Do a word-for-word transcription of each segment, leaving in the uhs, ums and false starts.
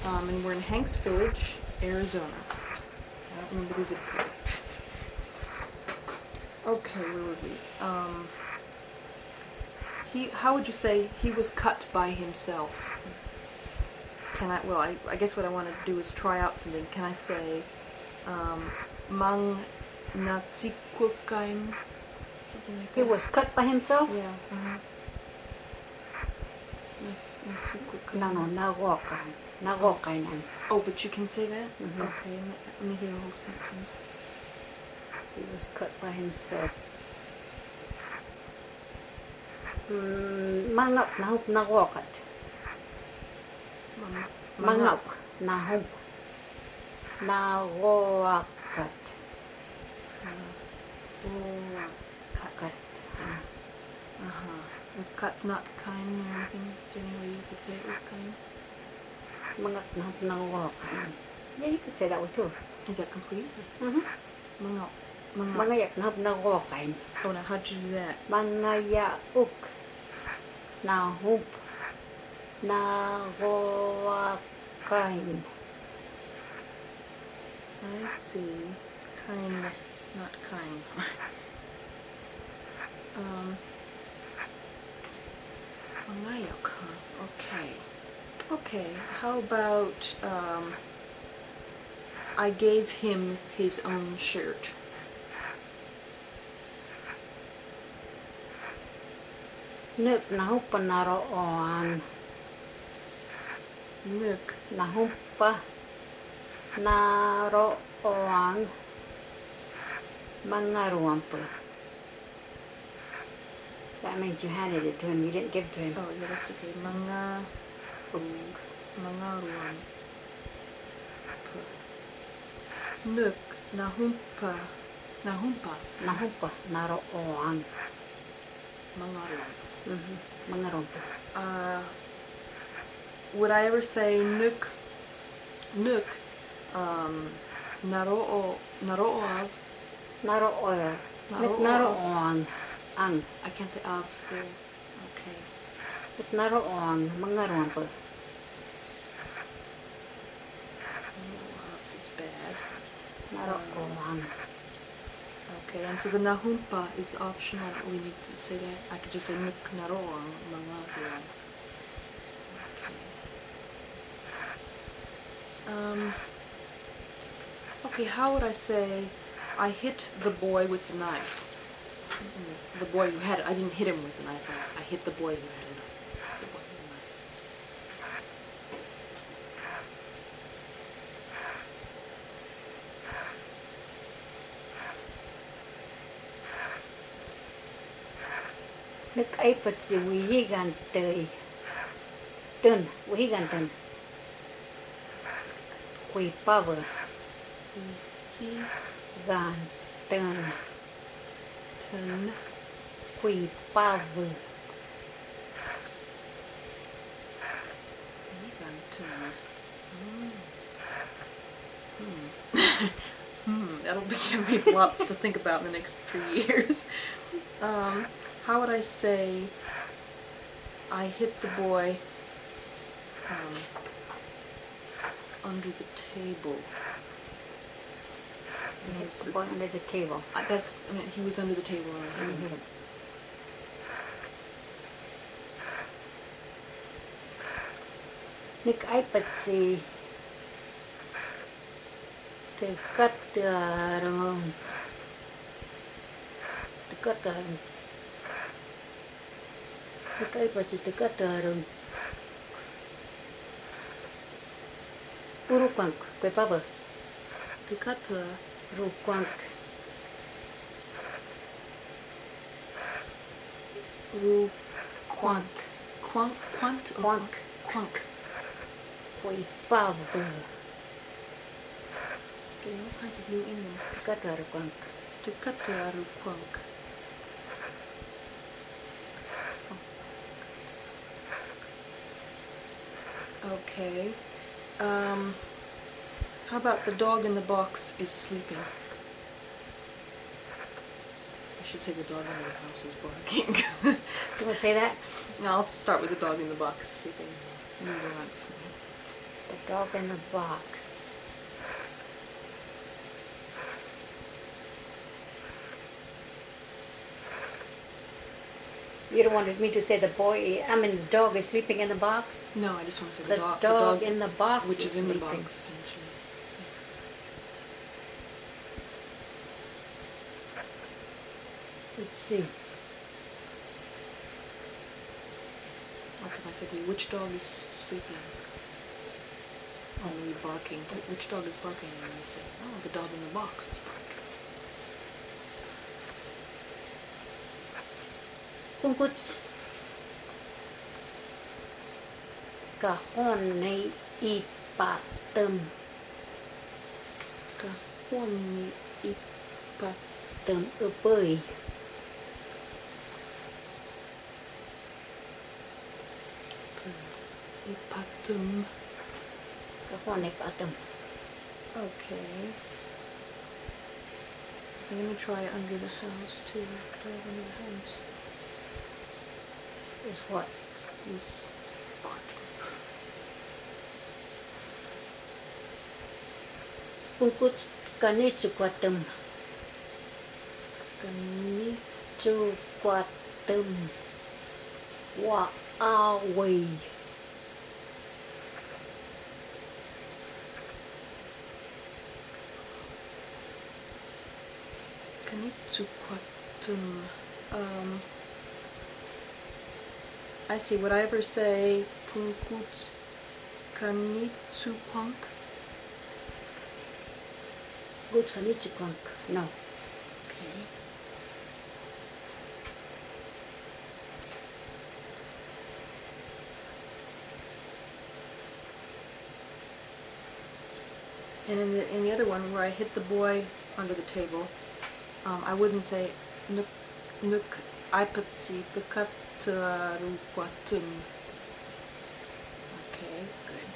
Um, and we're in Hanks Village, Arizona. I don't remember the zip code. Okay, where were we? Um, he, how would you say he was cut by himself? Can I, well, I, I guess what I want to do is try out something. Can I say, um, mang natsikukaim? Something like that. He was cut by himself? Yeah. Uh-huh. Natsikukaim. No, no, nagokai. Nagokai nan. Oh, but you can say that? Mm-hmm. Okay, let me, let me hear the whole sentence. He was cut by himself. Mm, mangap nahup nagokat. Mangap nahup nagokat. Cut. Uh-huh. With cut, not kind or anything? Is there any way you could say it with kind? Mangap nahup nagokat. Yeah, you could say that way too. Is that complete? Mm-hmm. Mangap. Mangap. Mangayak nahup nagokat. Oh, now how'd you do that? Mangayauk nahup nagokat. I see. Kind, not kind. um, Mangayok, huh? Okay. Okay, how about, um, I gave him his own shirt. Nuk nahupa naroon. Look. Nahupa naroon mangaruampa. That means you handed it to him, you didn't give it to him. Oh, yeah, that's okay. Mga, ug, mga ruam. Look, nahumpa, nahumpa. Nahupa naroon. Mga ruam. Mm-hmm. Mangaruampa. Uh, would I ever say nuk, nuk, um, naroo, narooav? Narooy. Nuk Naroo- naroon ang. I can't say of there. Okay. Nuk naroon mangaruampa. Narooav is bad. Naroon. Okay, and so the nahumpa is optional. I don't really need to say that. I could just say nuk naroang mga ruam. Okay. Um. Okay, how would I say I hit the boy with the knife? Mm, The boy who had it. I didn't hit him with the knife. I, I hit the boy who had it. The boy with the knife. Nuk aipat si wihigan tơi. Tun, wihigan tun. Kui power. He Gan tun. can Kui power. Hmm. hmm. That'll give me lots to think about in the next three years. Um, how would I say I hit the boy um, under the table? He hit the boy under the table. Uh, that's, I mean, he was under the table and I hit And him. hit him. Nuk aipat si dekat darung. Dekat darung. Nuk aipat si dekat darung. Urukwang, kui papa. Dekata. Rukwang. Ru. Quank. Quank. Quant. or Quank. Quank. Kui papa. Getting all kinds of new English. Dekat darung. Dekata. Ru. Quank. Okay. Um, how about the dog in the box is sleeping? I should say the dog in the house is barking. You want to say that? No, I'll start with the dog in the box sleeping. Move on. Dog in the box. You don't want me to say the boy, I mean the dog is sleeping in the box? No, I just want to say the, The dog, dog the dog in the box which is is in the sleeping. box, essentially. Let's see. Like if I said to you, which dog is sleeping? Or are you barking? Which dog is barking? And you say, oh, the dog in the box is barking. Kunkuts. Kahon nei ipa tum Kahoni ipa tum upui. ipatum. Kahon ipa tum. Okay. I'm gonna try under the house too. Dog under the house. Is what? Is barking. Kunkuts kanitsu kwatum. Kani Chu kwatum. Wa awi. Kanitsuquatum. Um, I see. Would I ever say punkuts kanitsuquank? Good kanitsu kwank. No. Okay. And in the in the other one where I hit the boy under the table, um, I wouldn't say nuk nuk ipatsi tukataruquatum. Okay, good.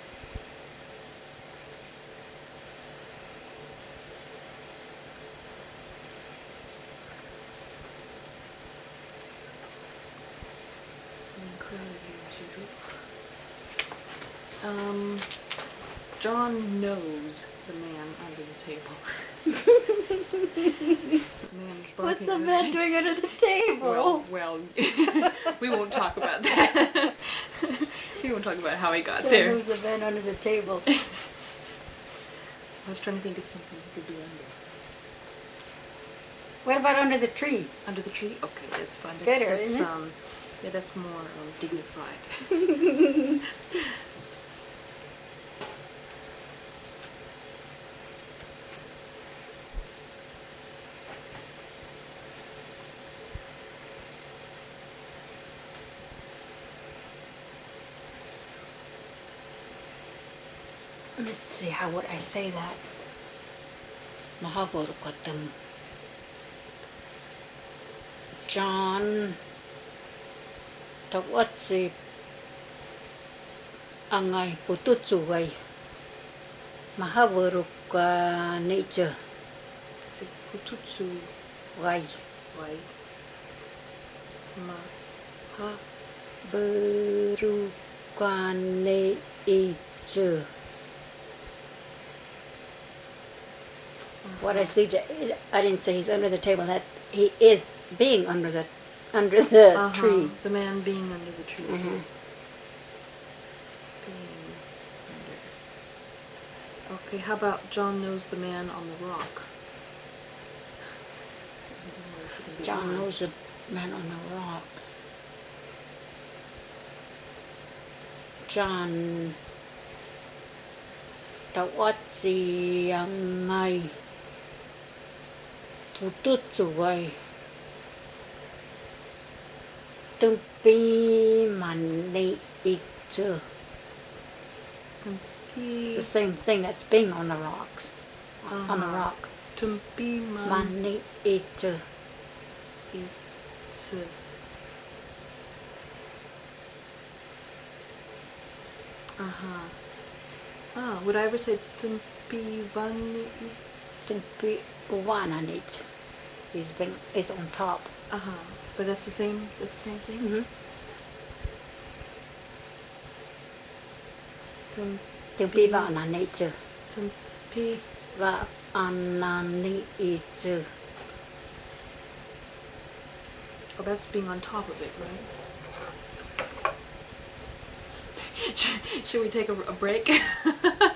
Um, John knows the man under the table. The man is What's barking the under man the doing under the table? Well, well, we won't talk about that. We won't talk about how he got John there. knows the man under the table. I was trying to think of something he could do under. What about under the tree? Under the tree? Okay, that's fun. That's, Better, that's, isn't it? um, yeah, that's more um, dignified. Let's see, how would I say that? Mahagorukatam. John Tawatsi Angai Pututsuway Mahagoruka nature So, pututsu Wai wai ma ha Beruka nature. What I see, I didn't say he's under the table. That he is being under the under the Uh-huh, tree. the man being under the tree. Mhm. Being under. Okay, how about John knows the man on the rock? John knows the man on the rock. John Tawatsi Angai Pututsuway Tumpi Mani Itsu. Tumpi It's the same thing that's being on the rocks. On the Uh-huh. rock. Tumpi man Mani Itsu. itsu. Uh-huh. Ah, would I ever say Tumpi vani? Tumpi Uwananit. He's being is on top. Uh-huh. But that's the same that's the same thing? Mm-hmm. Tumpiva ananitu. Tumpi. Va ananitu. Oh, that's being on top of it, right? Should, should we take a, a break?